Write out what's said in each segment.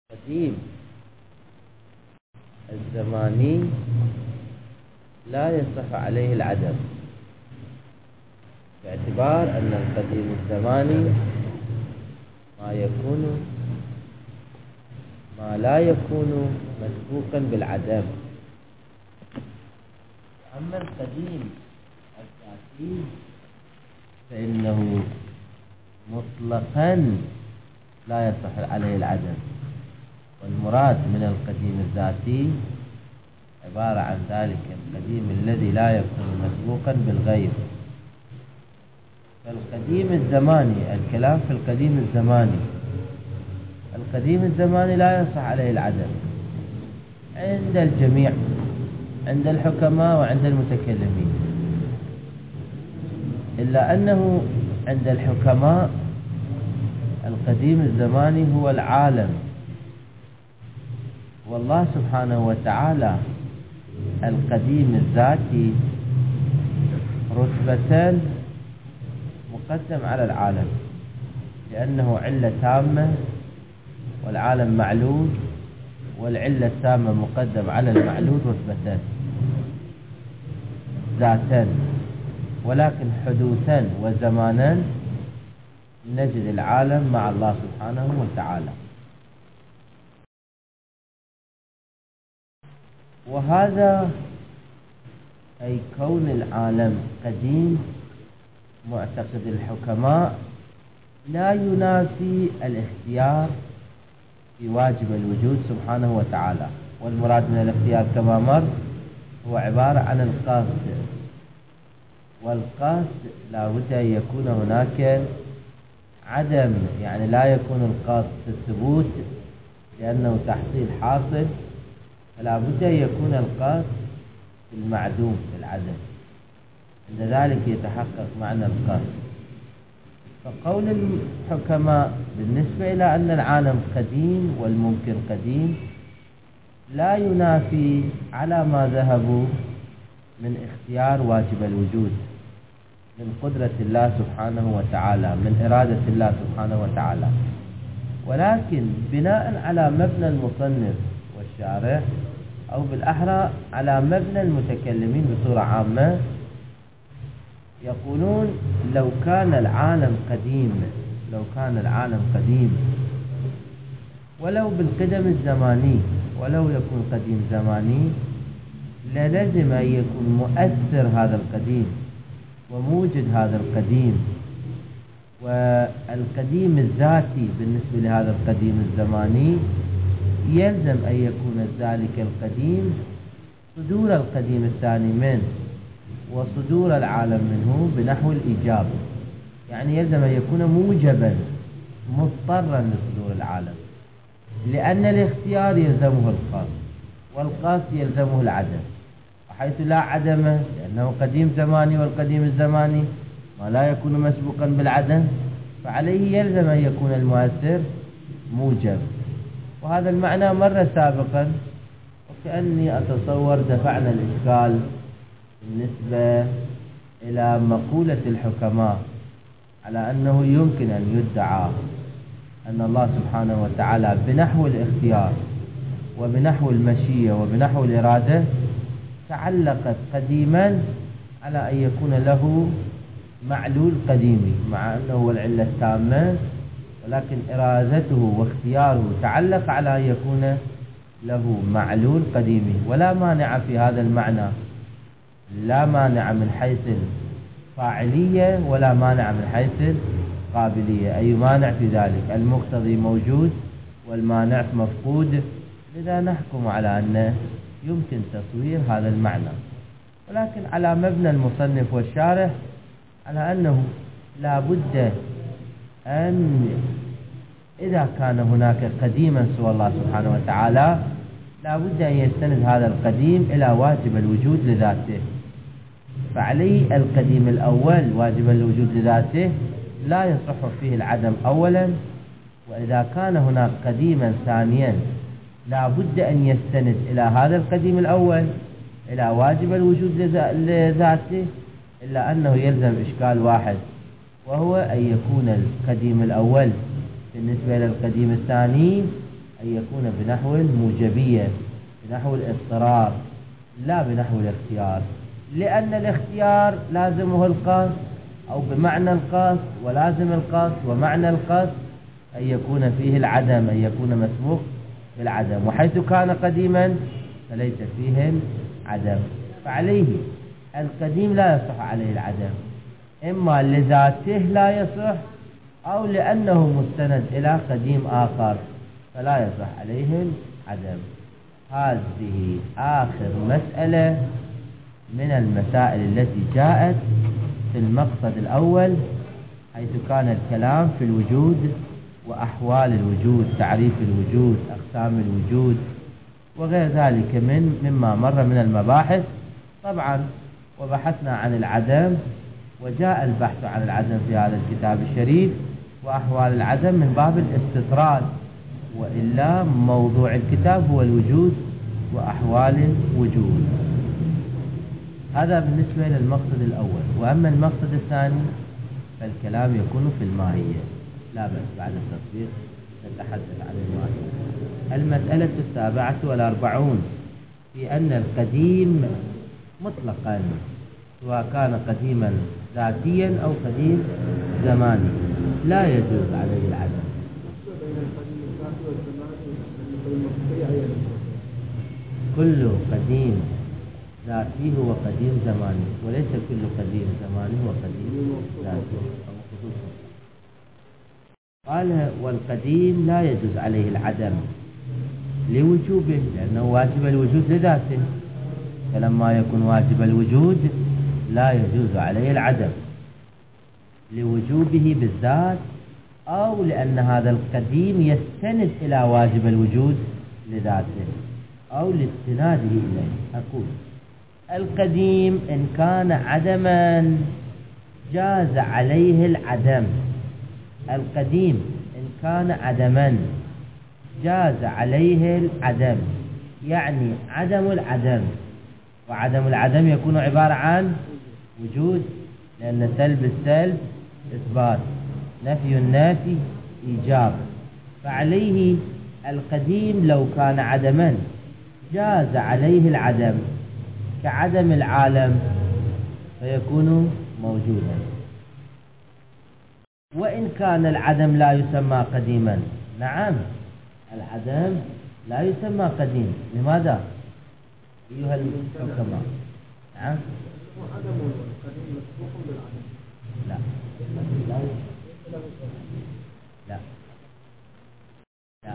القديم الزماني لا يصح عليه العدم، باعتبار أن القديم الزماني ما لا يكون مسبوقا بالعدم. أما القديم الذاتي فإنه مطلقا لا يصح عليه العدم، والمراد من القديم الذاتي عبارة عن ذلك القديم الذي لا يكون مسبوقا بالغير. فالقديم الزماني، الكلام في القديم الزماني، القديم الزماني لا يصح عليه العدم عند الجميع، عند الحكماء وعند المتكلمين، إلا أنه عند الحكماء القديم الزماني هو العالم، والله سبحانه وتعالى القديم الذاتي رتبتان مقدم على العالم، لأنه علة تامة والعالم معلول، والعلة التامة مقدم على المعلول رتبتان ذاتان، ولكن حدوثا وزمانا نجد العالم مع الله سبحانه وتعالى. وهذا أي كون العالم قديم معتقد الحكماء لا ينافي الاختيار في واجب الوجود سبحانه وتعالى. والمراد من الاختيار كما مر هو عبارة عن القصد، والقصد لا بد أن يكون هناك عدم، يعني لا يكون القصد في الثبوت لأنه تحصيل حاصل، فلا بد أن يكون القصد في المعدوم في العدم، عند ذلك يتحقق معنى القصد. فقول الحكماء بالنسبة إلى أن العالم قديم والممكن قديم لا ينافي على ما ذهبوا من اختيار واجب الوجود، من قدرة الله سبحانه وتعالى، من إرادة الله سبحانه وتعالى، ولكن بناء على مبنى المصنف والشارح، أو بالأحرى على مبنى المتكلمين بصورة عامة، يقولون لو كان العالم قديم ولو بالقدم الزماني، ولو يكون قديم زماني، للزم أن يكون مؤثر هذا القديم وموجد هذا القديم، والقديم الذاتي بالنسبة لهذا القديم الزماني يلزم أن يكون ذلك القديم صدور القديم الثاني منه وصدور العالم منه بنحو الإيجاب، يعني يلزم أن يكون موجبا مضطرا لصدور العالم، لأن الاختيار يلزمه القصد والقصد يلزمه العدم، وحيث لا عدم لأنه قديم زماني، والقديم الزماني ما لا يكون مسبوقا بالعدم، فعليه يلزم أن يكون المؤثر موجب. وهذا المعنى مر سابقا، وكأني أتصور دفعنا الإشكال بالنسبة إلى مقولة الحكماء على أنه يمكن أن يدعى أن الله سبحانه وتعالى بنحو الاختيار وبنحو المشيئة وبنحو الإرادة تعلقت قديما على أن يكون له معلول قديمي، مع أنه هو العلة التامة، ولكن إرادته واختياره تعلق على أن يكون له معلول قديمي. ولا مانع في هذا المعنى، لا مانع من حيث الفاعلية ولا مانع من حيث القابلية، أي مانع في ذلك؟ المقتضي موجود والمانع مفقود، لذا نحكم على أن يمكن تصوير هذا المعنى، ولكن على مبنى المصنف والشارح على أنه لا بد أن إذا كان هناك قديما سوى الله سبحانه وتعالى لا بد أن يستند هذا القديم إلى واجب الوجود لذاته، فعليه القديم الأول واجب الوجود لذاته لا يصح فيه العدم أولا، وإذا كان هناك قديما ثانيا لا بد أن يستند إلى هذا القديم الأول إلى واجب الوجود لذاته، إلا أنه يلزم إشكال واحد، وهو أن يكون القديم الأول بالنسبة إلى القديم الثاني أن يكون بنحو الموجبية، بنحو الاضطرار، لا بنحو الاختيار، لأن الاختيار لازمه القصد أو بمعنى القصد، ولازم القصد ومعنى القصد أن يكون فيه العدم، أن يكون مسبوق بالعدم، وحيث كان قديما فليس فيه العدم، فعليه القديم لا يصح عليه العدم، إما لذاته لا يصح أو لأنه مستند إلى قديم آخر فلا يصح عليه العدم. هذه آخر مسألة من المسائل التي جاءت في المقصد الأول، حيث كان الكلام في الوجود وأحوال الوجود، تعريف الوجود، أقسام الوجود وغير ذلك مما مر من المباحث طبعا. وبحثنا عن العدم، وجاء البحث عن العدم في هذا الكتاب الشريف، وأحوال العدم من باب الاستطراد، وإلا موضوع الكتاب هو الوجود وأحوال الوجود. هذا بالنسبة للمقصد الأول. وأما المقصد الثاني فالكلام يكون في الماهية، لا بأس بعد التطبيق نتحدث عن الماهية. المسألة 47 في أن القديم مطلقا سواء كان قديما ذاتيا أو قديم زماني لا يجوز عليه العدم. كل قديم ذاتي هو قديم زماني، وليس كل قديم زماني هو قديم ذاتي أو خصوصا. قال والقديم لا يجوز عليه العدم لوجوبه، لأنه واجب الوجود لذاته، فلما يكون واجب الوجود لا يجوز عليه العدم لوجوبه بالذات، أو لأن هذا القديم يستند إلى واجب الوجود لذاته أو لاستناده إليه. أقول القديم إن كان عدما جاز عليه العدم. القديم إن كان عدما جاز عليه العدم، يعني عدم العدم، وعدم العدم يكون عبارة عن وجود، لأن سلب السلب إثبات، نفي النافي إيجاب، فعليه القديم لو كان عدما جاز عليه العدم كعدم العالم فيكون موجودا. وإن كان العدم لا يسمى قديما، نعم العدم لا يسمى قديم. لماذا أيها الحكماء؟ نعم لا لا لا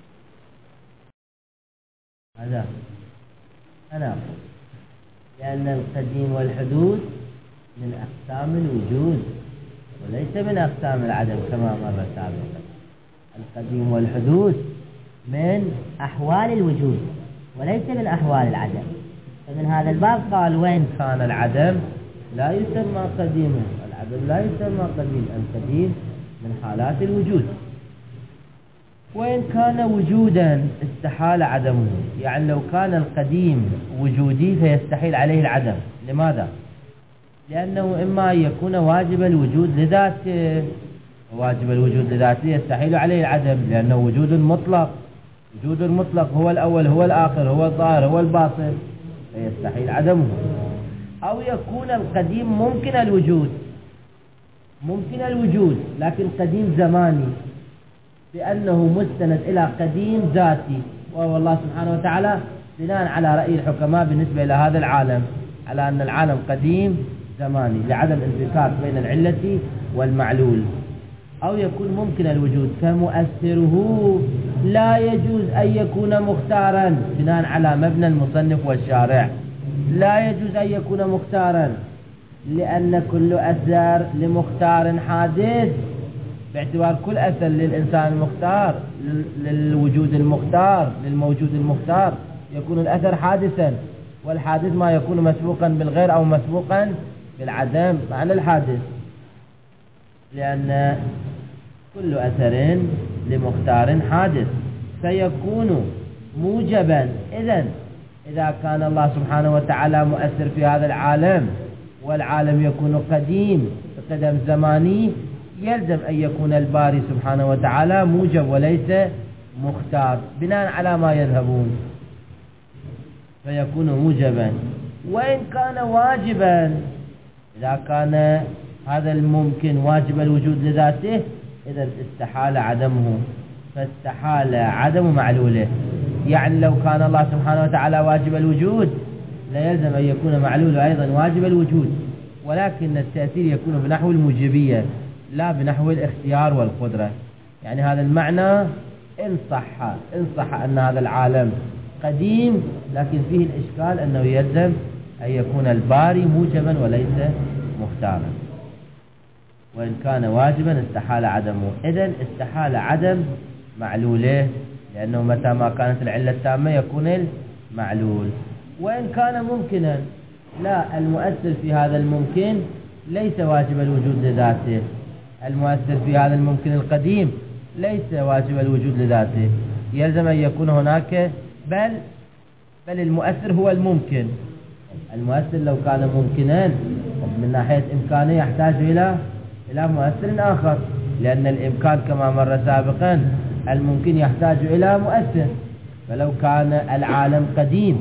هذا أنا أقول لأن القديم والحدوث من أقسام الوجود وليس من أقسام العدم كما مر سابقا. القديم والحدوث من أحوال الوجود وليس من أحوال العدم، فمن هذا الباب قال وإن كان العدم لا يسمى قديما، العدم لا يسمى قديم، القديم من حالات الوجود. وإن كان وجودا استحال عدمه، يعني لو كان القديم وجودي فيستحيل عليه العدم. لماذا؟ لأنه إما أن يكون واجب الوجود لذاته، وواجب الوجود لذاته يستحيل عليه العدم لأنه وجود مطلق، وجود المطلق هو الأول هو الآخر هو الظاهر هو الباطن فيستحيل عدمه. أو يكون القديم ممكن الوجود، ممكن الوجود لكن قديم زماني، لأنه مستند إلى قديم ذاتي وهو الله سبحانه وتعالى، بناء على رأي الحكماء بالنسبة إلى هذا العالم على أن العالم قديم زماني لعدم انفكاك بين العلة والمعلول. أو يكون ممكن الوجود كمؤثره لا يجوز أن يكون مختارا، بناء على مبنى المصنف والشارع لا يجوز أن يكون مختارا، لأن كل أثر لمختار حادث، باعتبار كل أثر للإنسان المختار للوجود المختار للموجود المختار يكون الأثر حادثا، والحادث ما يكون مسبوقا بالغير أو مسبوقا بالعدم معنى الحادث، لأن كل أثر لمختار حادث فيكون موجبا. إذا كان الله سبحانه وتعالى مؤثر في هذا العالم والعالم يكون قديم بقدم زماني، يلزم أن يكون الباري سبحانه وتعالى موجب وليس مختار بناء على ما يذهبون فيكون موجبا. وإن كان واجبا، إذا كان هذا الممكن واجب الوجود لذاته إذا استحال عدمه، فاستحال عدم معلوله. يعني لو كان الله سبحانه وتعالى واجب الوجود لا يلزم أن يكون معلوله أيضا واجب الوجود، ولكن التأثير يكون بنحو الموجبية لا بنحو الاختيار والقدرة. يعني هذا المعنى إن صح أن هذا العالم قديم، لكن فيه الإشكال أنه يلزم أن يكون الباري موجبا وليس مختارا. وإن كان واجبا استحال عدمه، إذن استحال عدم معلوله، لأنه متى ما كانت العلة التامة يكون المعلول. وإن كان ممكنا، لا، المؤثر في هذا الممكن ليس واجب الوجود لذاته، المؤثر في هذا الممكن القديم ليس واجب الوجود لذاته، يلزم أن يكون هناك بل المؤثر هو الممكن. المؤثر لو كان ممكنا من ناحية إمكانه يحتاج إلى مؤثر آخر، لأن الإمكان كما مر سابقا الممكن يحتاج إلى مؤثر. فلو كان العالم قديم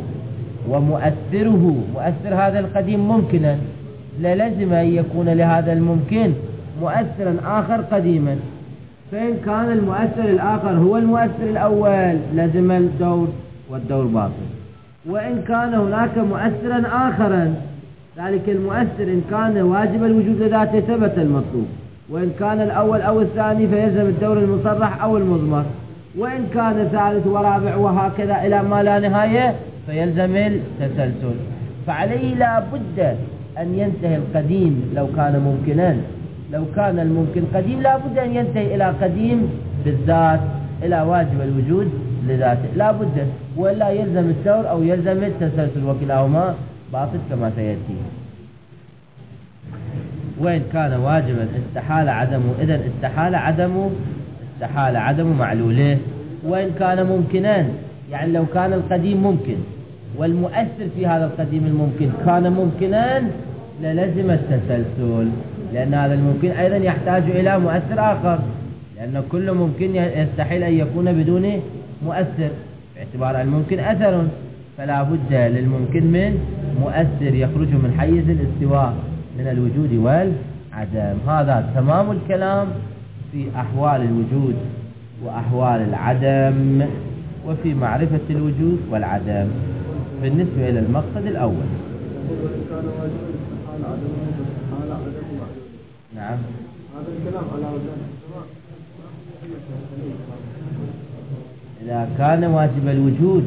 ومؤثره مؤثر هذا القديم ممكنا، للزم أن يكون لهذا الممكن مؤثرا آخر قديما. فإن كان المؤثر الآخر هو المؤثر الأول لزم الدور والدور باطل. وإن كان هناك مؤثرا آخرا، ذلك المؤثر إن كان واجب الوجود لذاته ثبت المطلوب، وإن كان الأول أو الثاني فيلزم الدور المصرح أو المضمر، وإن كان ثالث ورابع وهكذا إلى ما لا نهاية فيلزم التسلسل. فعليه لا بد أن ينتهي القديم لو كان ممكنا، لو كان الممكن قديم لا بد أن ينتهي إلى قديم بالذات، إلى واجب الوجود لذاته لا بد، ولا يلزم الدور أو يلزم التسلسل، وكلاهما باطل كما سيأتي. وإن كان واجبا استحال عدمه، إذن استحال عدم معلوله. وإن كان ممكنا، يعني لو كان القديم ممكن والمؤثر في هذا القديم الممكن كان ممكنا للزم التسلسل، لأن هذا الممكن أيضا يحتاج إلى مؤثر آخر، لأن كل ممكن يستحيل أن يكون بدون مؤثر باعتبار الممكن أثر، فلا بد للممكن من مؤثر يخرج من حيز الاستواء من الوجود والعدم. هذا تمام الكلام في أحوال الوجود وأحوال العدم وفي معرفة الوجود والعدم بالنسبة إلى المقصد الأول. نعم، هذا الكلام على وجه إذا كان واجب الوجود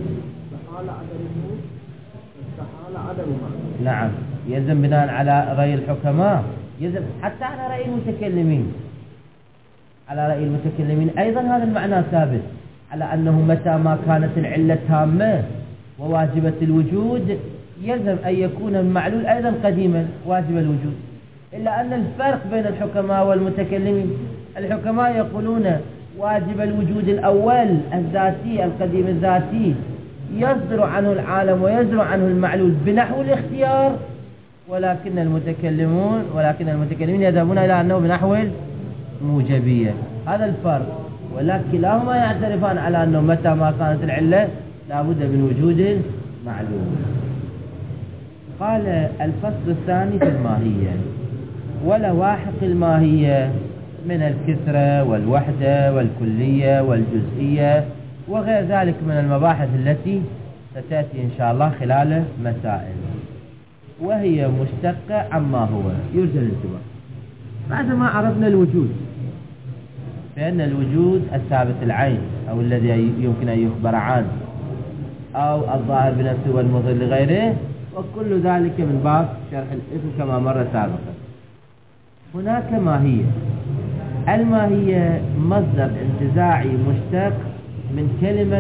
استحال عدمه. نعم، يلزم بناء على رأي الحكماء، يلزم حتى على رأي المتكلمين، على رأي المتكلمين أيضا هذا المعنى ثابت، على أنه متى ما كانت العلة تامة وواجبة الوجود يلزم أن يكون المعلول أيضا قديما واجب الوجود. إلا أن الفرق بين الحكماء والمتكلمين، الحكماء يقولون واجب الوجود الأول الذاتي القديم الذاتي يصدر عنه العالم ويصدر عنه المعلول بنحو الاختيار، ولكن المتكلمين يذهبون إلى أنه بنحو الموجبية. هذا الفرق، ولكن كلاهما يعترفان على أنه متى ما كانت العلة لا بد من وجود معلوم. قال الفصل الثاني في الماهية ولواحق الماهية من الكثرة والوحدة والكلية والجزئية وغير ذلك من المباحث التي ستأتي إن شاء الله خلال مسائل، وهي مشتقة عما هو. يرجى الانتباه بعد ما عرفنا الوجود، فإن الوجود الثابت العين أو الذي يمكن أن يخبر عنه أو الظاهر بنفسه والمظهر لغيره، وكل ذلك من باب شرح الاسم كما مر سابقا. هناك ماهية، الماهية مصدر انتزاعي مشتق من كلمة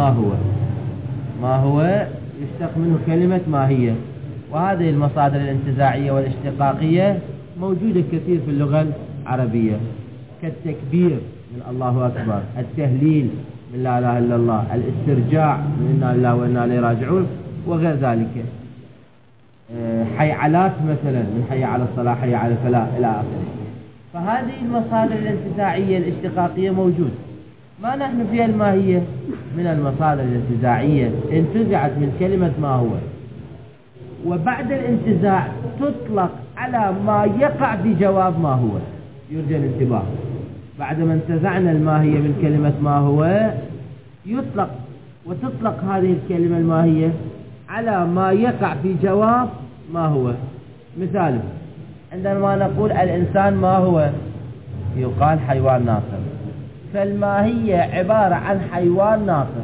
ما هو يشتق منه كلمة ماهية، وهذه المصادر الانتزاعية والاشتقاقية موجودة كثير في اللغة العربية، كالتكبير من الله أكبر، التهليل من لا إله إلا الله، الاسترجاع من إنا لله وإنا إليه راجعون وغير ذلك، حيعلات مثلا من حي على الصلاة حي على الفلاح إلى آخره. فهذه المصادر الانتزاعية الاشتقاقية موجود، ما نحن فيها الماهية من المصادر الانتزاعية، انتزعت من كلمة ما هو، وبعد الانتزاع تطلق على ما يقع في جواب ما هو. يرجى الانتباه، بعدما انتزعنا الماهية من كلمة ما هو وتطلق هذه الكلمة الماهية على ما يقع في جواب ما هو. مثال، عندما نقول الإنسان ما هو، يقال حيوان ناطق، فالماهية عبارة عن حيوان ناطق.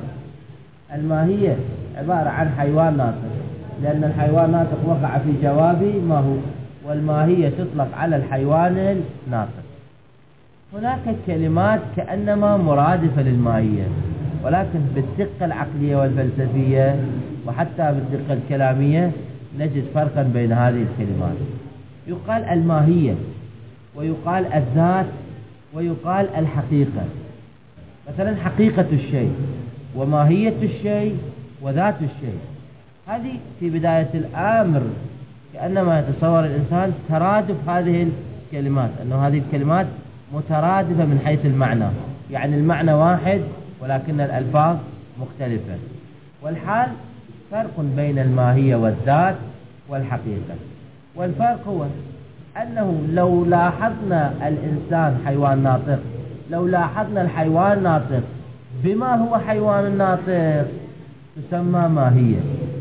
الماهية عبارة عن حيوان ناطق، لأن الحيوان ناطق وقع في جواب ما هو، والماهية تطلق على الحيوان الناطق. هناك كلمات كأنما مرادفة للماهية، ولكن بالدقة العقلية والفلسفية وحتى بالدقة الكلامية نجد فرقا بين هذه الكلمات. يقال الماهية، ويقال الذات، ويقال الحقيقة. مثلا حقيقة الشيء، وماهية الشيء، وذات الشيء. هذه في بداية الأمر كأنما يتصور الإنسان ترادف هذه الكلمات، أنه هذه الكلمات مترادفة من حيث المعنى، يعني المعنى واحد ولكن الألفاظ مختلفة. والحال فرق بين الماهية والذات والحقيقة. والفرق هو أنه لو لاحظنا الإنسان حيوان ناطق، لو لاحظنا الحيوان ناطق بما هو حيوان الناطق تسمى ماهية،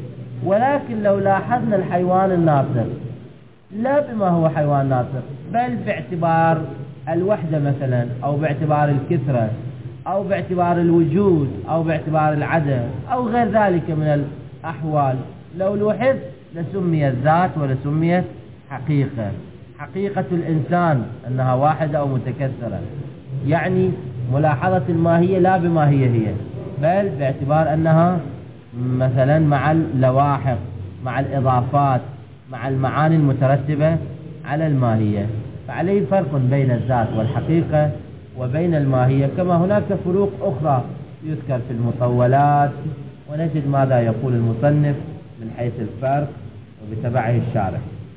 ولكن لو لاحظنا الحيوان الناطق لا بما هو حيوان ناطق، بل باعتبار الوحدة مثلا، أو باعتبار الكثرة، أو باعتبار الوجود، أو باعتبار العدم، أو غير ذلك من الأحوال، لو لوحظ لسميت ذات ولسميت حقيقة. حقيقة الإنسان أنها واحدة أو متكثرة، يعني ملاحظة الماهية لا بما هي بل باعتبار أنها مثلا مع اللواحق، مع الإضافات، مع المعاني المترتبة على الماهية. فعليه فرق بين الذات والحقيقة وبين الماهية، كما هناك فروق أخرى يذكر في المطولات، ونجد ماذا يقول المصنف من حيث الفرق وبتبعه الشارح.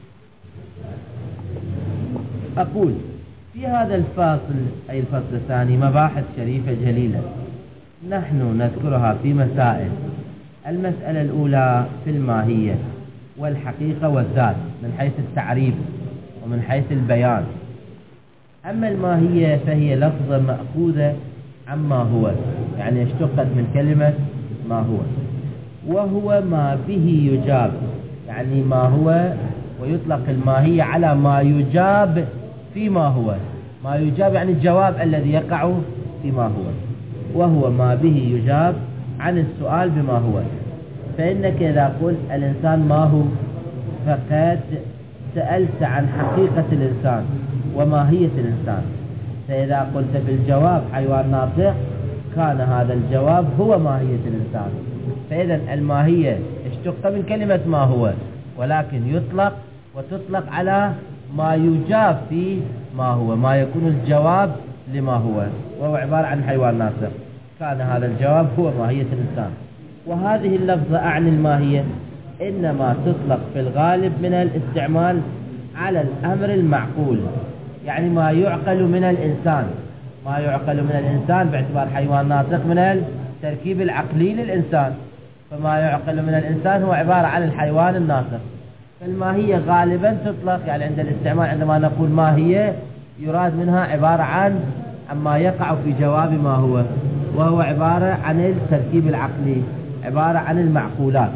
أقول في هذا الفصل، أي الفصل الثاني، مباحث شريفة جليلة نحن نذكرها في مسائل. المسألة الأولى في الماهية والحقيقة والذات من حيث التعريف ومن حيث البيان. أما الماهية فهي لفظة مأخوذة عما هو، يعني اشتقت من كلمة ما هو، وهو ما به يجاب، يعني ما هو، ويطلق الماهية على ما يجاب فيما هو. ما يجاب يعني الجواب الذي يقع فيما هو، وهو ما به يجاب عن السؤال بما هو. فإنك إذا قلت الإنسان ما هو فقد سألت عن حقيقة الإنسان وماهية الإنسان. فإذا قلت بالجواب حيوان ناطق كان هذا الجواب هو ماهية الإنسان. فإذا الماهية اشتق من كلمة ما هو، ولكن وتطلق على ما يجاب في ما هو، ما يكون الجواب لما هو، وهو عبارة عن حيوان ناطق. كان هذا الجواب هو ماهية الإنسان. وهذه اللفظة أعني الماهية إنما تطلق في الغالب من الاستعمال على الأمر المعقول، يعني ما يعقل من الإنسان. ما يعقل من الإنسان باعتبار حيوان ناطق من التركيب العقلي للإنسان، فما يعقل من الإنسان هو عبارة عن الحيوان الناطق. فالماهية غالبا تطلق، يعني عند الاستعمال عندما نقول ماهية يراد منها عبارة عن ما يقع في جواب ما هو، وهو عبارة عن التركيب العقلي، عبارة عن المعقولات.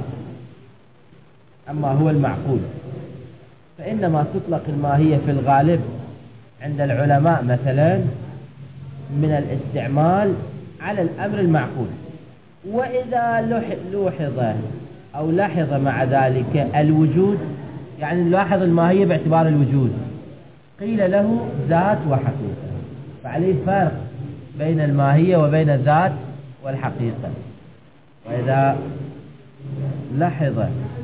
أما هو المعقول فإنما تطلق الماهية في الغالب عند العلماء مثلا من الاستعمال على الأمر المعقول. وإذا لوحظ أو لاحظ مع ذلك الوجود، يعني نلاحظ الماهية باعتبار الوجود، قيل له ذات وحقيقة. فعليه فرق بين الماهية وبين الذات والحقيقة. وإذا لحظ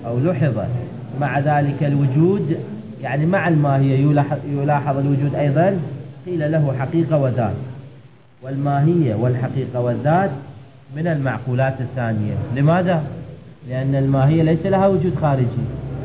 مع ذلك الوجود، يعني مع الماهية يلاحظ الوجود أيضا، قيل له حقيقة وذات. والماهية والحقيقة والذات من المعقولات الثانية. لماذا؟ لأن الماهية ليس لها وجود خارجي،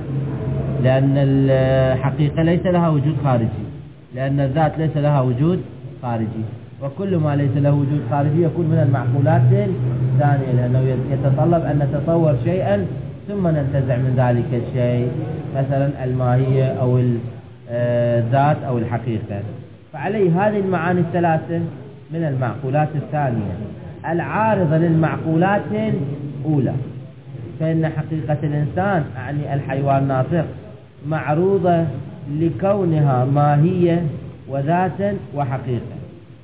لأن الحقيقة ليس لها وجود خارجي، لأن الذات ليس لها وجود خارجي. وكل ما ليس له وجود خارجي يكون من المعقولات الثانية، لأنه يتطلب أن نتصور شيئا ثم ننتزع من ذلك الشيء، مثلا الماهية أو الذات أو الحقيقة. فعليه هذه المعاني الثلاثة من المعقولات الثانية العارضة للمعقولات الأولى. فإن حقيقة الإنسان أعني الحيوان الناطق معروضة لكونها ماهية وذاتا وحقيقة،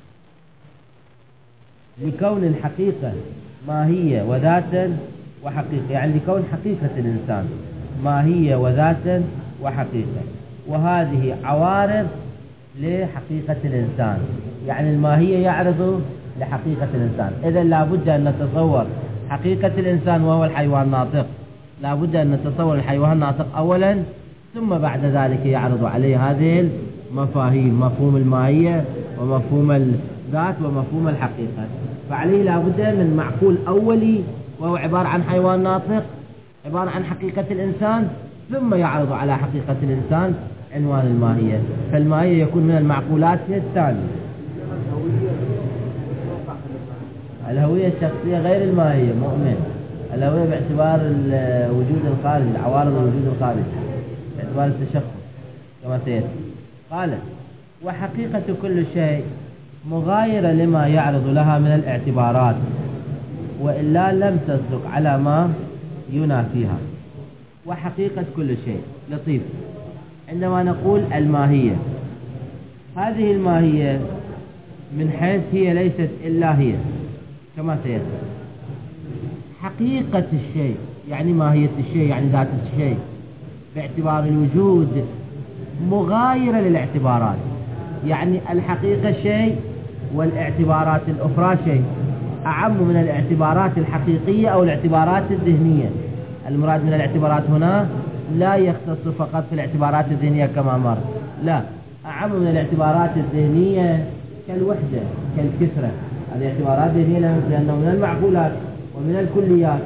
لكون الحقيقة ماهية وذاتا وحقيقة، يعني لكون حقيقة الإنسان ماهية وذاتا وحقيقة، وهذه عوارض لحقيقة الإنسان، يعني الماهية يعرض لحقيقة الإنسان. إذن لا بد أن نتصور حقيقة الإنسان وهو الحيوان الناطق، لا بد أن نتصور الحيوان الناطق أولا، ثم بعد ذلك يعرض عليه هذه المفاهيم، مفهوم الماهية ومفهوم الذات ومفهوم الحقيقة. فعليه لا بد من معقول أولي وهو عبارة عن حيوان ناطق، عبارة عن حقيقة الإنسان، ثم يعرض على حقيقة الإنسان عنوان الماهية. فالماهية يكون من المعقولات الثانية. الهوية الشخصية غير الماهية مؤمن. الهوية باعتبار الوجود الخارجي، العوارض الوجود الخارجي، باعتبار التشخص كما سيأتي. قال وحقيقة كل شيء مغايرة لما يعرض لها من الاعتبارات، وإلا لم تصدق على ما ينافيها. وحقيقة كل شيء لطيف. عندما نقول الماهية، هذه الماهية من حيث هي ليست إلا هي كما سيأتي. حقيقة الشيء يعني ماهية الشيء، يعني ذات الشيء باعتبار الوجود مغايرة للاعتبارات، يعني الحقيقة شيء والاعتبارات الأخرى شيء، أعم من الاعتبارات الحقيقية أو الاعتبارات الذهنية. المراد من الاعتبارات هنا لا يختص فقط في الاعتبارات الذهنية كما مر، لا، أعم من الاعتبارات الذهنية كالوحدة كالكثرة، هذه اعتبارات ذهنية لأنه من المعقولات ومن الكليات.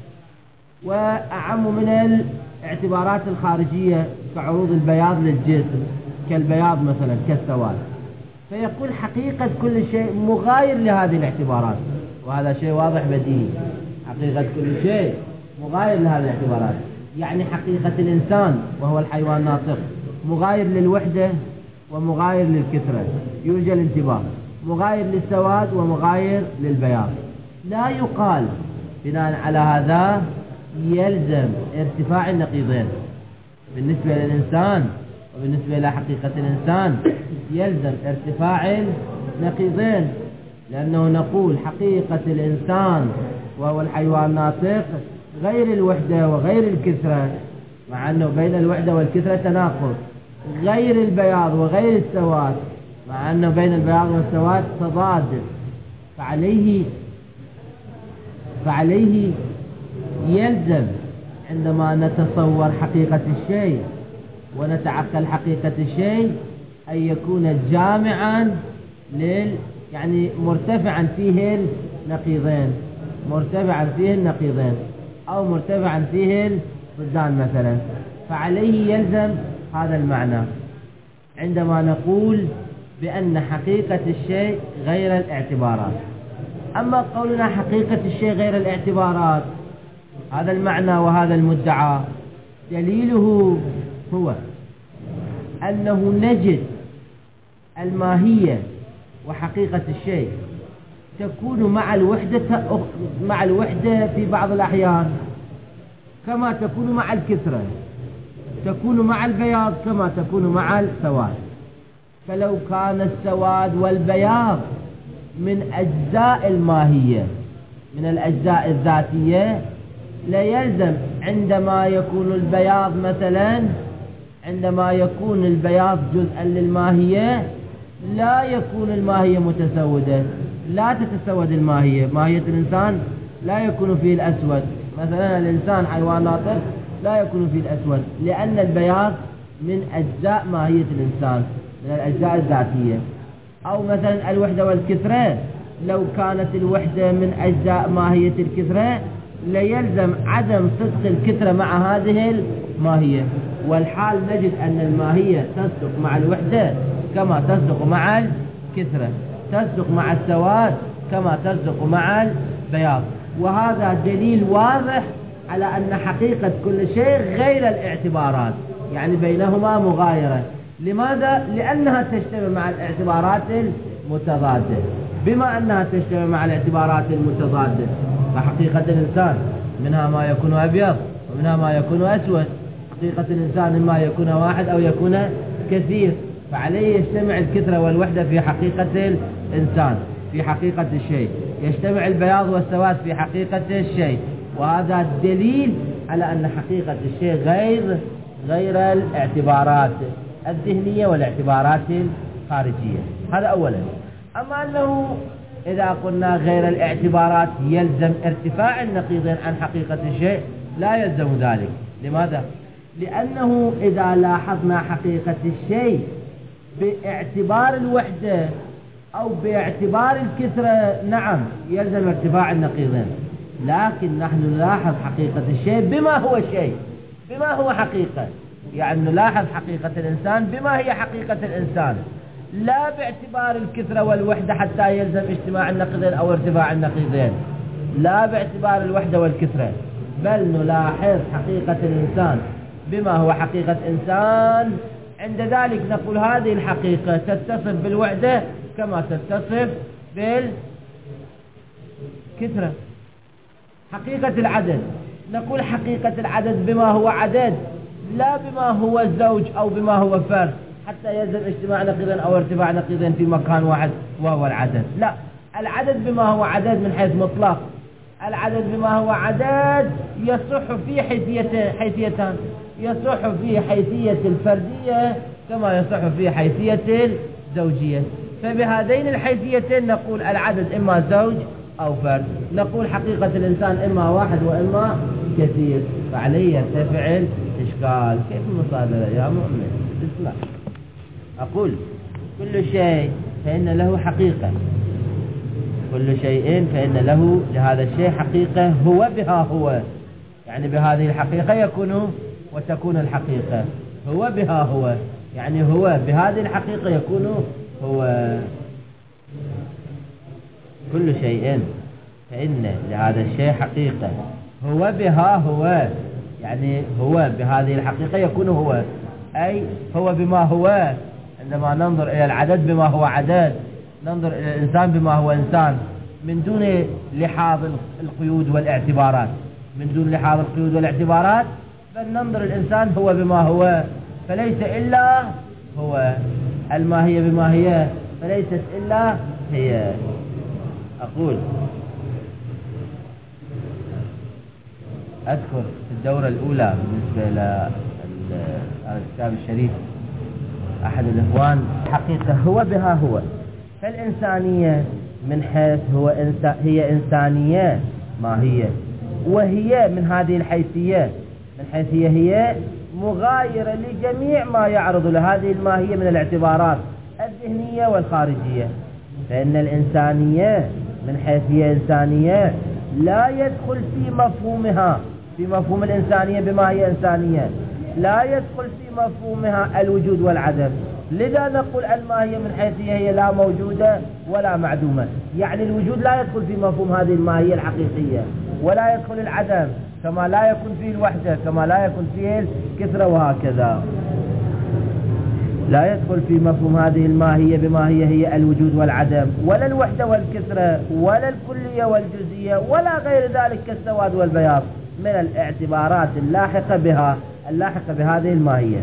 وأعم من الاعتبارات الخارجية كعروض البياض للجسم كالبياض مثلا كالسواد. فيقول حقيقة كل شيء مغاير لهذه الاعتبارات، وهذا شيء واضح بديهي. حقيقة كل شيء مغاير لهذه الاعتبارات، يعني حقيقة الإنسان وهو الحيوان الناطق مغاير للوحدة ومغاير للكثرة، يرجى الانتباه، مغاير للسواد ومغاير للبياض. لا يقال بناء على هذا يلزم ارتفاع النقيضين بالنسبة للإنسان وبالنسبة إلى حقيقة الإنسان، يلزم ارتفاع النقيضين، لأنه نقول حقيقة الإنسان وهو الحيوان الناطق غير الوحدة وغير الكثرة، مع أنه بين الوحدة والكثرة تناقض، غير البياض وغير السواد، مع أنه بين البياض والسواد تضاد. فعليه يلزم عندما نتصور حقيقة الشيء ونتعقل حقيقة الشيء أن يكون جامعا يعني مرتفعا فيه النقيضين، أو مرتفعا فيه الضدان مثلا. فعليه يلزم هذا المعنى عندما نقول بأن حقيقة الشيء غير الاعتبارات. أما قولنا حقيقة الشيء غير الاعتبارات، هذا المعنى وهذا المدعى دليله هو أنه نجد الماهية وحقيقة الشيء تكون مع الوحدة في بعض الأحيان كما تكون مع الكثرة، تكون مع البياض كما تكون مع السواد. فلو كان السواد والبياض من أجزاء الماهية، من الأجزاء الذاتية، ليلزم عندما يكون البياض مثلا، عندما يكون البياض جزءا للماهية، لا يكون الماهية متسودة، لا تتسود الماهية. ماهية الإنسان لا يكون فيه الأسود، مثلا الإنسان حيوان ناطق لا يكون فيه الأسود، لأن البياض من أجزاء ماهية الإنسان، من الأجزاء الذاتية. أو مثلا الوحدة والكثرة، لو كانت الوحدة من أجزاء ماهية الكثرة ليلزم عدم صدق الكثرة مع هذه الماهية، والحال نجد أن الماهية تصدق مع الوحدة كما تصدق مع الكثرة. تصدق مع السواد كما تصدق مع البياض. وهذا دليل واضح على أن حقيقة كل شيء غير الاعتبارات، يعني بينهما مغايرة. لماذا؟ لأنها تجتمع مع الاعتبارات المتضادة. بما أنها تجتمع مع الاعتبارات المتضادة فحقيقة الإنسان منها ما يكون أبيض ومنها ما يكون أسود. حقيقة الإنسان إما يكون واحد أو يكون كثير، فعليه يجتمع الكثرة والوحدة في حقيقة الإنسان في حقيقة الشيء، يجتمع البياض والسواد في حقيقة الشيء. وهذا دليل على أن حقيقة الشيء غير الاعتبارات الذهنية والاعتبارات الخارجية. هذا أولا. أما أنه إذا قلنا غير الاعتبارات يلزم ارتفاع النقيضين عن حقيقة الشيء، لا يلزم ذلك. لماذا؟ لأنه إذا لاحظنا حقيقة الشيء باعتبار الوحدة أو باعتبار الكثرة، نعم يلزم ارتفاع النقيضين، لكن نحن نلاحظ حقيقة الشيء بما هو شيء، بما هو حقيقة. يعني نلاحظ حقيقة الإنسان بما هي حقيقة الإنسان، لا باعتبار الكثرة والوحدة حتى يلزم اجتماع النقيضين أو ارتفاع النقيضين، لا باعتبار الوحدة والكثرة، بل نلاحظ حقيقة الإنسان بما هو حقيقة إنسان. عند ذلك نقول هذه الحقيقة تتصف بالوحدة كما تتصف بالكثرة. حقيقة العدد، نقول حقيقة العدد بما هو عدد، لا بما هو زوج أو بما هو فرد حتى يلزم اجتماع نقيضين أو ارتفاع نقيضين في مكان واحد وهو العدد. لا، العدد بما هو عدد من حيث مطلق، العدد بما هو عدد يصح في حيثيتان، يصح في حيثية الفردية كما يصح في حيثية الزوجية. فبهذين الحيثيتين نقول العدد إما زوج أو فرد، نقول حقيقة الإنسان إما واحد وإما كثير. فعليه يرتفع الإشكال. كيف المصادرة يا مؤمن؟ اسمع، أقول كل شيء فإن له حقيقة، كل شيء فإن له لهذا الشيء حقيقة هو بها هو، يعني بهذه الحقيقة يكون وتكون الحقيقة، هو بها هو يعني هو بهذه الحقيقة يكون هو. كل شيء فإن لهذا الشيء حقيقة هو بها هو، يعني هو بهذه الحقيقة يكون هو، أي هو بما هو. عندما ننظر إلى العدد بما هو عدد، ننظر إلى الإنسان بما هو إنسان، من دون لحاظ القيود والاعتبارات، من دون لحاظ القيود والاعتبارات، بل ننظر الإنسان هو بما هو فليس إلا هو، الماهية بما هي فليست إلا هي. أقول أذكر في الدورة الأولى بالنسبة إلى الكتاب الشريف أحد الإخوان حقيقة هو بها هو، فالإنسانية من حيث هي إنسانية ماهية، وهي من هذه الحيثية من حيث هي مغايرة لجميع ما يعرض لهذه الماهية من الاعتبارات الذهنية والخارجية. فإن الإنسانية من حيث هي إنسانية لا يدخل في مفهومها، في مفهوم الإنسانية بما هي إنسانية، لا يدخل في مفهومها الوجود والعدم. لذا نقول الماهية من حيث هي لا موجودة ولا معدومة، يعني الوجود لا يدخل في مفهوم هذه الماهية الحقيقية، ولا يدخل العدم كما لا يكون فيه الوحدة كما لا يكون فيه الكثرة، وهكذا لا يدخل في مفهوم هذه الماهية بما هي الوجود والعدم، ولا الوحدة والكثرة، ولا الكلية والجزئية، ولا غير ذلك كالسواد والبياض من الاعتبارات اللاحقة بهذه الماهية.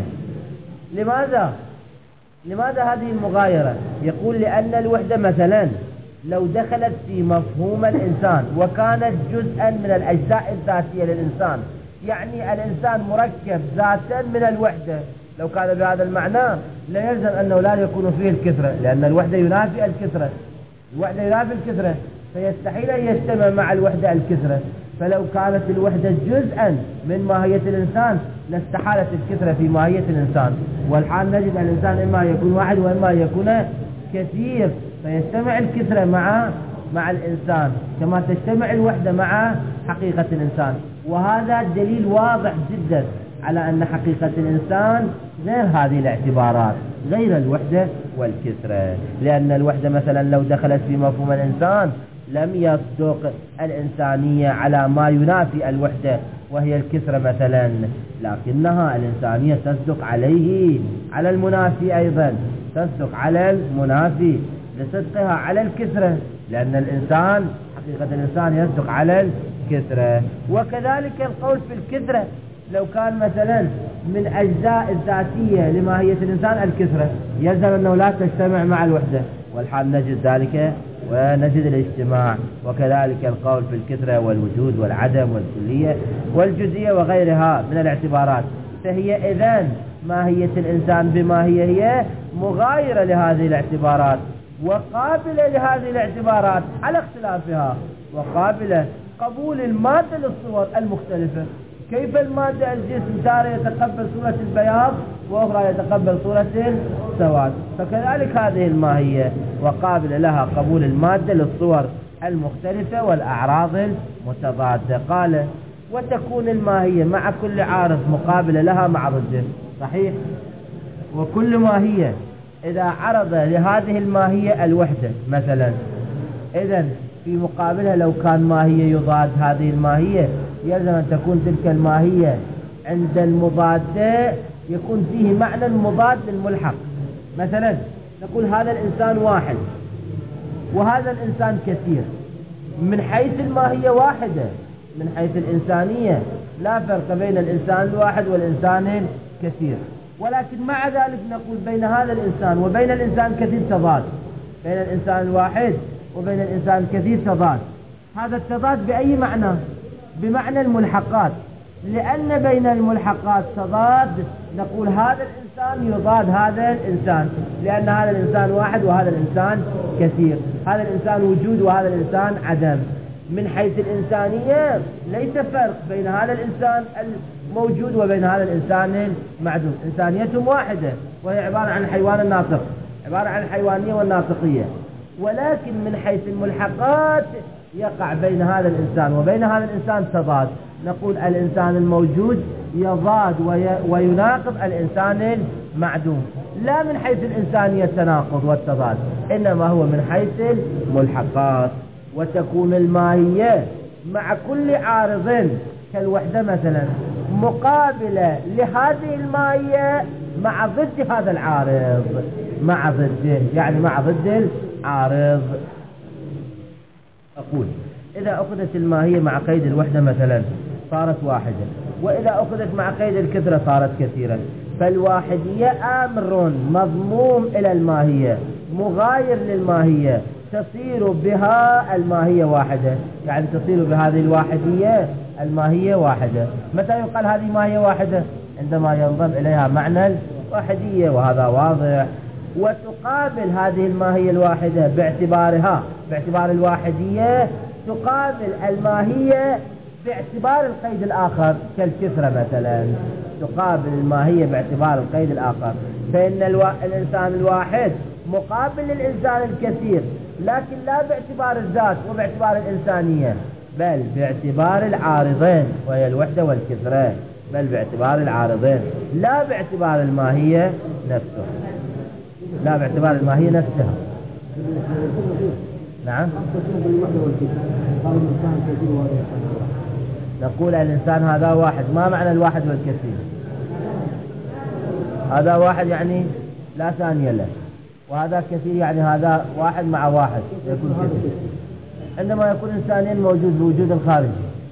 لماذا هذه المغايرة؟ يقول لأن الوحدة مثلا لو دخلت في مفهوم الإنسان وكانت جزءا من الأجزاء الذاتية للإنسان، يعني الإنسان مركب ذاتا من الوحدة، لو كان بهذا المعنى لا يلزم أنه لا يكون فيه الكثرة، لأن الوحدة ينافي الكثرة، الوحدة ينافي الكثرة، فيستحيل أن يجتمع مع الوحدة الكثرة. فلو كانت الوحدة جزءا من ماهية الإنسان لاستحالت الكثرة في ماهية الإنسان، والحال نجد الإنسان إما يكون واحد وإما يكون كثير، فيجتمع الكثرة مع الإنسان كما تجتمع الوحدة مع حقيقة الإنسان. وهذا دليل واضح جدا على أن حقيقة الإنسان غير هذه الاعتبارات، غير الوحدة والكثرة. لأن الوحدة مثلا لو دخلت في مفهوم الإنسان لم يصدق الإنسانية على ما ينافي الوحدة وهي الكثرة مثلا، لكنها الإنسانية تصدق عليه، على المنافي أيضا تصدق على المنافي لصدقها على الكثرة، لأن الإنسان حقيقة الإنسان يصدق على الكثرة. وكذلك القول في الكثرة لو كان مثلا من أجزاء الذاتية لماهية الإنسان الكثرة، يلزم أنه لا تجتمع مع الوحدة، والحال نجد ذلك ونجد الاجتماع. وكذلك القول في الكثرة والوجود والعدم والكلية والجزئية وغيرها من الاعتبارات، فهي إذن ماهية الإنسان بما هي مغايرة لهذه الاعتبارات وقابلة لهذه الاعتبارات على اختلافها، وقابلة قبول المادة للصور المختلفة. كيف المادة الجسم تارة يتقبل صورة البياض وأخرى يتقبل صورة السواد، فكذلك هذه الماهية وقابلة لها قبول المادة للصور المختلفة والأعراض المتضادة. قال وتكون الماهية مع كل عارض مقابلة لها مع ضده. صحيح، وكل ماهية إذا عرض لهذه الماهية الوحدة مثلا، إذن في مقابلها لو كان ماهية يضاد هذه الماهية يلزم أن تكون تلك الماهية عند المضادة يكون فيه معنى مضاد للملحق. مثلا نقول هذا الإنسان واحد وهذا الإنسان كثير، من حيث الماهية واحدة، من حيث الإنسانية لا فرق بين الإنسان الواحد والإنسان الكثير، ولكن مع ذلك نقول بين هذا الإنسان وبين الإنسان الكثير تضاد، بين الإنسان الواحد وبين الإنسان الكثير تضاد. هذا التضاد بأي معنى؟ بمعنى الملحقات، لأن بين الملحقات تضاد نقول هذا الإنسان يضاد هذا الإنسان، لأن هذا الإنسان واحد وهذا الإنسان كثير، هذا الإنسان وجود وهذا الإنسان عدم. من حيث الإنسانية ليس فرق بين هذا الإنسان الموجود وبين هذا الإنسان المعدوم، إنسانيتهم واحدة وهي عبارة عن الحيوان الناطق، عبارة عن الحيوانية والناطقية، ولكن من حيث الملحقات يقع بين هذا الإنسان وبين هذا الإنسان تضاد، نقول الإنسان الموجود يضاد ويناقض الإنسان المعدوم، لا من حيث الإنسانية التناقض والتضاد، إنما هو من حيث الملحقات. وتكون الماهية مع كل عارض كالوحدة مثلا مقابلة لهذه الماهية مع ضد هذا العارض، مع ضده يعني مع ضد العارض. أقول إذا أخذت الماهية مع قيد الوحدة مثلا صارت واحدة، وإذا أخذت مع قيد الكثرة صارت كثيرا، فالواحدية أمر مضموم إلى الماهية مغاير للماهية، تصير بها الماهية واحدة، يعني تصير بهذه الواحدية الماهية واحدة. متى يقال هذه ماهية واحدة؟ عندما ينضم إليها معنى الواحدية، وهذا واضح. وتقابل هذه الماهية الواحدة باعتبار الواحدية تقابل الماهية باعتبار القيد الآخر كالكثرة مثلا، تقابل الماهية باعتبار القيد الآخر، فإن الإنسان الواحد مقابل للإنسان الكثير، لكن لا باعتبار الذات وباعتبار الإنسانية، بل باعتبار العارضين وهي الوحدة والكثرة، بل باعتبار العارضين لا باعتبار الماهية نفسها، لا باعتبار الماهية نفسها. نعم، نقول الإنسان هذا واحد. ما معنى الواحد والكثير؟ هذا واحد يعني لا ثانية له، وهذا كثير يعني هذا واحد مع واحد يكون كثير. عندما يكون إنسانين موجود بوجود الخارجي،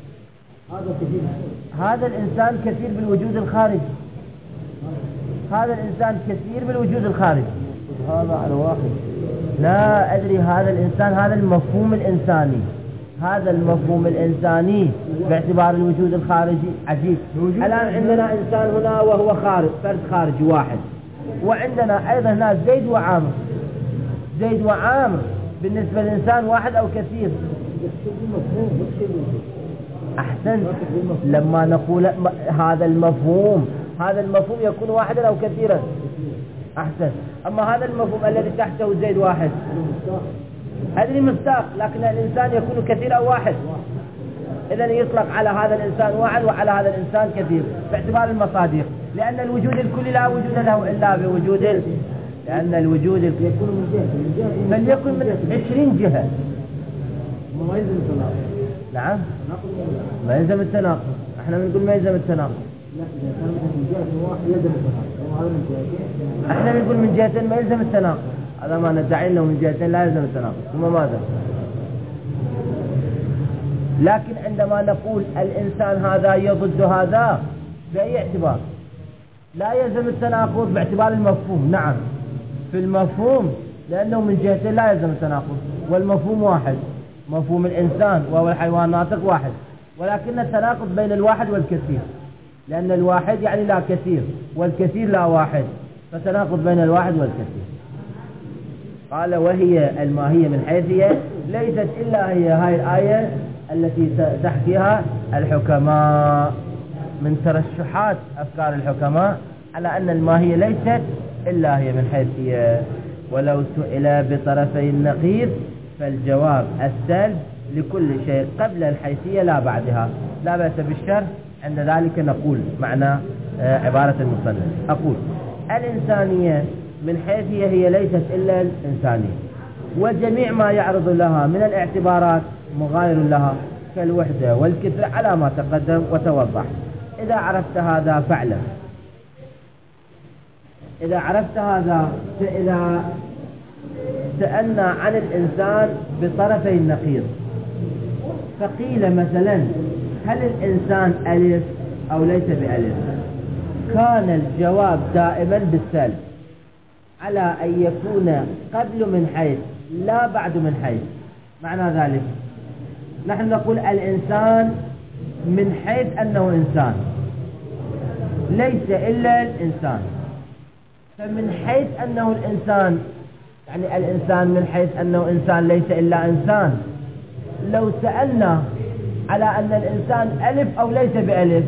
هذا الإنسان كثير بالوجود الخارجي، هذا الإنسان كثير بالوجود الخارجي، هذا على واحد. لا أدري، هذا الإنسان هذا المفهوم الإنساني، هذا المفهوم الإنساني باعتبار الوجود الخارجي عجيب. الآن عندنا إنسان هنا وهو خارج، فرد خارجي واحد، وعندنا أيضا هنا زيد وعامر، زيد وعامر بالنسبة للإنسان واحد أو كثير؟ أحسن، لما نقول هذا المفهوم يكون واحدا أو كثيرا. أحسن، أما هذا المفهوم الذي تحته زيد واحد أدري مصداق، لكن الإنسان يكون كثير أو واحد. إذن يطلق على هذا الإنسان واحد وعلى هذا الإنسان كثير باعتبار المصادق، لأن الوجود الكلي لا وجود له إلا بوجود لأن الوجود يكون من جهة فليكن من 20 جهة. ما يلزم التناقض. نعم ما يلزم التناقض، احنا بنقول ما يلزم التناقض. لا إذا كان من جهة واحد يلزم التناقض، وهذا من جهتين. احنا بنقول من جهتين ما يلزم التناقض، هذا ما ندعي انه من جهتين لا يلزم التناقض. ثم ماذا؟ لكن عندما نقول الإنسان هذا يضد هذا بأي اعتبار؟ لا يلزم التناقض باعتبار المفهوم. نعم في المفهوم، لأنه من جهتين لا يلزم التناقض، والمفهوم واحد، مفهوم الإنسان وهو الحيوان الناطق واحد، ولكن التناقض بين الواحد والكثير، لأن الواحد يعني لا كثير والكثير لا واحد، فتناقض بين الواحد والكثير. قال وهي الماهية من حيث هي ليست إلا هي، هاي الآية التي تحكيها الحكماء من ترشحات أفكار الحكماء على أن الماهية ليست إلا هي من حيث هي. ولو سئل بطرفي النقيض فالجواب السلب لكل شيء قبل الحيثية لا بعدها، لا بأس بالشرح. عند ذلك نقول معنى عبارة المصنف، أقول الإنسانية من حيث هي ليست إلا الإنسانية، وجميع ما يعرض لها من الاعتبارات مغاير لها كالوحدة والكثرة على ما تقدم وتوضح. إذا عرفت هذا فاعلم، إذا عرفت هذا فإذا سألنا عن الإنسان بطرفي النقيض فقيل مثلا هل الإنسان ألف أو ليس بألف، كان الجواب دائما بالسلب على أن يكون قبل من حيث لا بعد من حيث. معنى ذلك نحن نقول الإنسان من حيث أنه إنسان ليس إلا الإنسان، فمن حيث أنه الإنسان يعني الإنسان من حيث أنه إنسان ليس إلا إنسان. لو سألنا على أن الإنسان ألف أو ليس بألف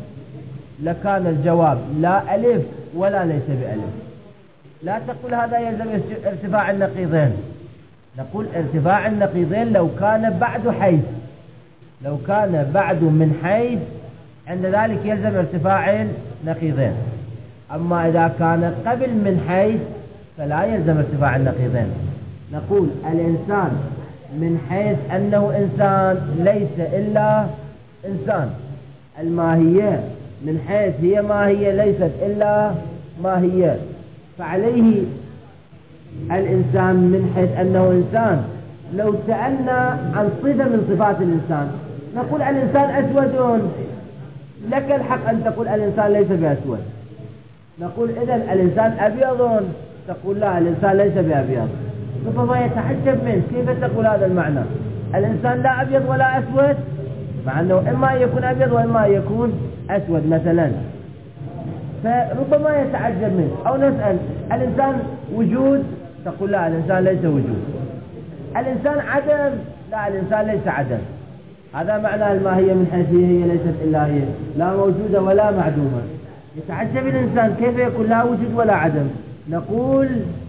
لكان الجواب لا ألف ولا ليس بألف. لا تقول هذا يلزم ارتفاع النقيضين، نقول ارتفاع النقيضين لو كان بعد حيث، لو كان بعد من حيث عند ذلك يلزم ارتفاع النقيضين. أما إذا كان قبل من حيث فلا يلزم ارتفاع النقيضين. نقول الإنسان من حيث أنه إنسان ليس إلا إنسان، الماهية من حيث هي ماهية ليست إلا ماهية، فعليه الإنسان من حيث أنه إنسان. لو سألنا عن صفة من صفات الإنسان نقول الإنسان أسود، لك الحق أن تقول الإنسان ليس بأسود. نقول إذن الإنسان أبيض، تقول لا الإنسان ليس بأبيض. ربما يتحجب منك كيف تقول هذا المعنى، الإنسان لا أبيض ولا أسود، مع أنه إما يكون أبيض وإما يكون أسود مثلا. فربما يتعجب منك. أو نسأل الإنسان وجود، تقول لا الإنسان ليس وجود. الإنسان عدم، لا الإنسان ليس عدم. هذا معنى الماهية من حيث هي ليست إلا هي، لا موجودة ولا معدومة. يتعجب الإنسان كيف يكون لا وجود ولا عدم. نقول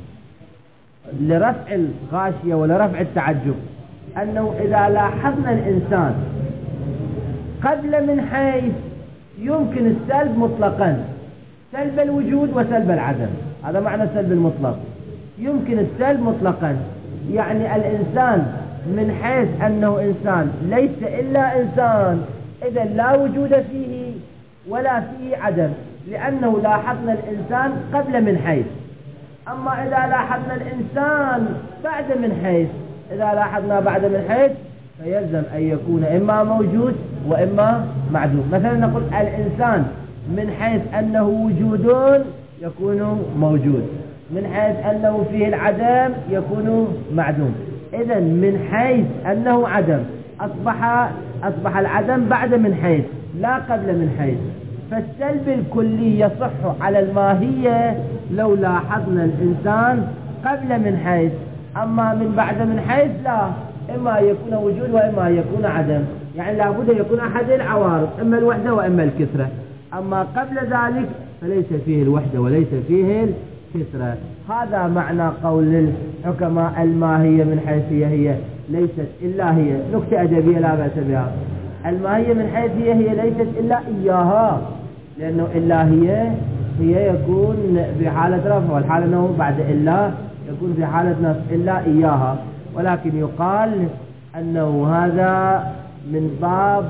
لرفع الغاشية ولرفع التعجب أنه إذا لاحظنا الإنسان قبل من حيث يمكن السلب مطلقا، سلب الوجود وسلب العدم، هذا معنى السلب المطلق. يمكن السلب مطلقا، يعني الإنسان من حيث أنه إنسان ليس إلا إنسان، إذا لا وجود فيه ولا فيه عدم، لأنه لاحظنا الإنسان قبل من حيث. أما إذا لاحظنا الإنسان بعد من حيث، إذا لاحظنا بعد من حيث فيلزم أن يكون إما موجود وإما معدوم. مثلا نقول الإنسان من حيث أنه وجود يكون موجود، من حيث أنه فيه العدم يكون معدوم. إذن من حيث أنه عدم أصبح العدم بعد من حيث لا قبل من حيث. فالسلب الكلي يصح على الماهية لو لاحظنا الإنسان قبل من حيث، أما من بعد من حيث لا، إما يكون وجود وإما يكون عدم، يعني لابد يكون أحد العوارض، إما الوحدة وإما الكثرة. أما قبل ذلك فليس فيه الوحدة وليس فيه الكثرة. هذا معنى قول الحكماء الماهية من حيث هي ليست إلا هي. نكتة أدبية لا بأس بها. الماهية من حيث هي ليست إلا إياها، لأنه إلا هي يكون في حالة رفع، والحالة أنه بعد إلا يكون في حالة نصب إلا إياها. ولكن يقال أنه هذا من باب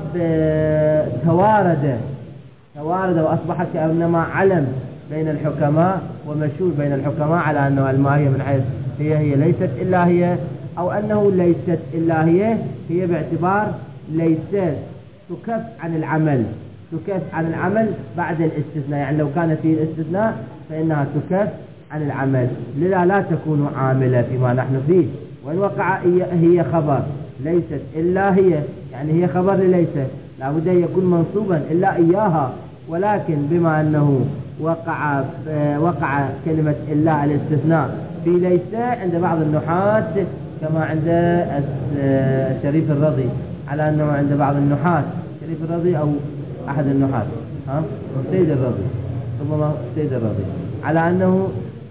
توارد وأصبح كأنما علم بين الحكماء ومشهور بين الحكماء على أنه الماهية من حيث هي ليست إلا هي، أو أنه ليست إلا هي باعتبار ليست تكف عن العمل بعد الاستثناء. يعني لو كان فيه الاستثناء فإنها تكف عن العمل، لذا لا تكون عاملة فيما نحن فيه. وإن وقع هي خبر ليست إلا هي، يعني هي خبر لليست، لابد أن يكون منصوبا إلا إياها. ولكن بما أنه وقع كلمة إلا الاستثناء في ليس عند بعض النحاة، كما عند شريف الرضي، على أنه عند بعض النحاة شريف الرضي أو أحد النحاة سيد الرضي، ربما سيد الرضي، على أنه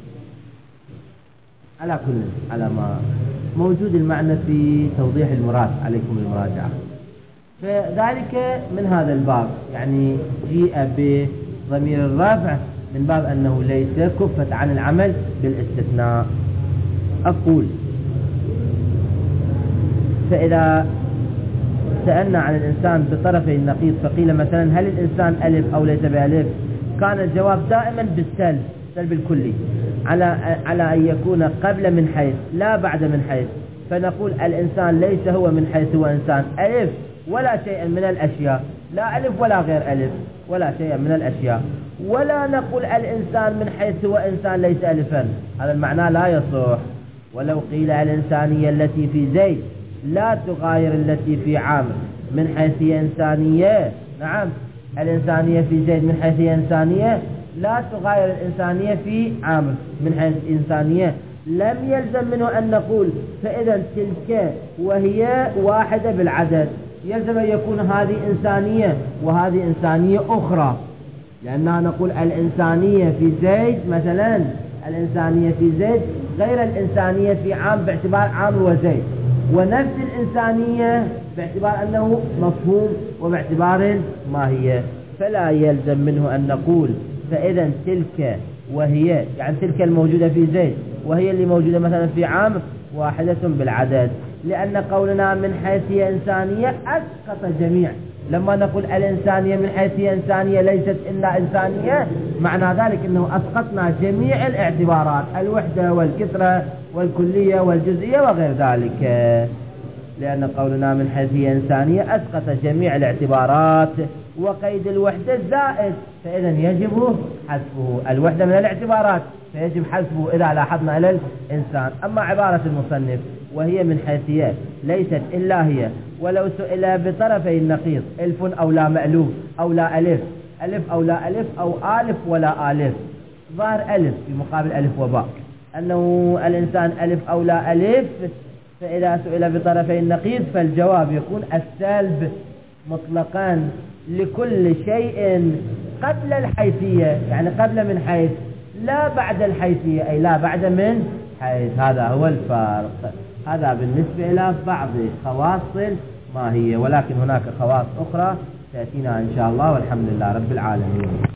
على كل على ما موجود المعنى في توضيح المراد، عليكم المراجعة. فذلك من هذا الباب، يعني جيء بضمير الرفع من باب أنه ليس كفت عن العمل بالاستثناء. أقول فإذا سألنا عن الإنسان بطرفي النقيض فقيل مثلا هل الإنسان ألف أو ليس بألف، كان الجواب دائما بالسلب، سلب الكلي، على أن يكون قبل من حيث لا بعد من حيث. فنقول الإنسان ليس هو من حيث هو إنسان ألف ولا شيء من الأشياء، لا ألف ولا غير ألف ولا شيء من الأشياء. ولا نقول الإنسان من حيث هو إنسان ليس ألفا، هذا المعنى لا يصح. ولو قيل الإنسانية التي في زيد لا تغاير التي في عامر من حيث هي إنسانية، نعم الإنسانية في زيد من حيث هي إنسانية لا تغاير الإنسانية في عامر من حيث إنسانية، لم يلزم منه أن نقول فإذا تلك وهي واحدة بالعدد، يلزم أن يكون هذه إنسانية وهذه إنسانية أخرى. لأننا نقول الإنسانية في زيد مثلا، الإنسانية في زيد غير الإنسانية في عام باعتبار عامر وزيد، ونفس الإنسانية باعتبار أنه مفهوم وباعتبار ماهية. فلا يلزم منه أن نقول فإذا تلك وهي، يعني تلك الموجودة في زيد وهي اللي موجودة مثلا في عامر واحدة بالعدد، لأن قولنا من حيث هي إنسانية أسقط الجميع. لما نقول الإنسانية من حيث هي إنسانية ليست إلا إنسانية، معنى ذلك أنه أسقطنا جميع الاعتبارات، الوحدة والكثرة والكلية والجزئية وغير ذلك، لأن قولنا من حيث هي إنسانية أسقط جميع الاعتبارات وقيد الوحدة الزائد، فإذا يجب حذفه. الوحدة من الاعتبارات فيجب حذفه إذا لاحظنا إلى الإنسان. أما عبارة المصنف وهي من حيث هي ليست إلا هي، ولو سئل بطرفي النقيض ألف أو لا مألوف أو لا ألف، ألف أو لا ألف أو ألف ولا ألف، ظاهر ألف في مقابل ألف وباء، أنه الإنسان ألف أو لا ألف، فإذا سئل بطرفي النقيض فالجواب يكون السلب مطلقا لكل شيء قبل الحيثية، يعني قبل من حيث لا بعد الحيثية، أي لا بعد من حيث. هذا هو الفرق. هذا بالنسبة إلى بعض خواص الماهية، ولكن هناك خواص أخرى تأتينا إن شاء الله، والحمد لله رب العالمين.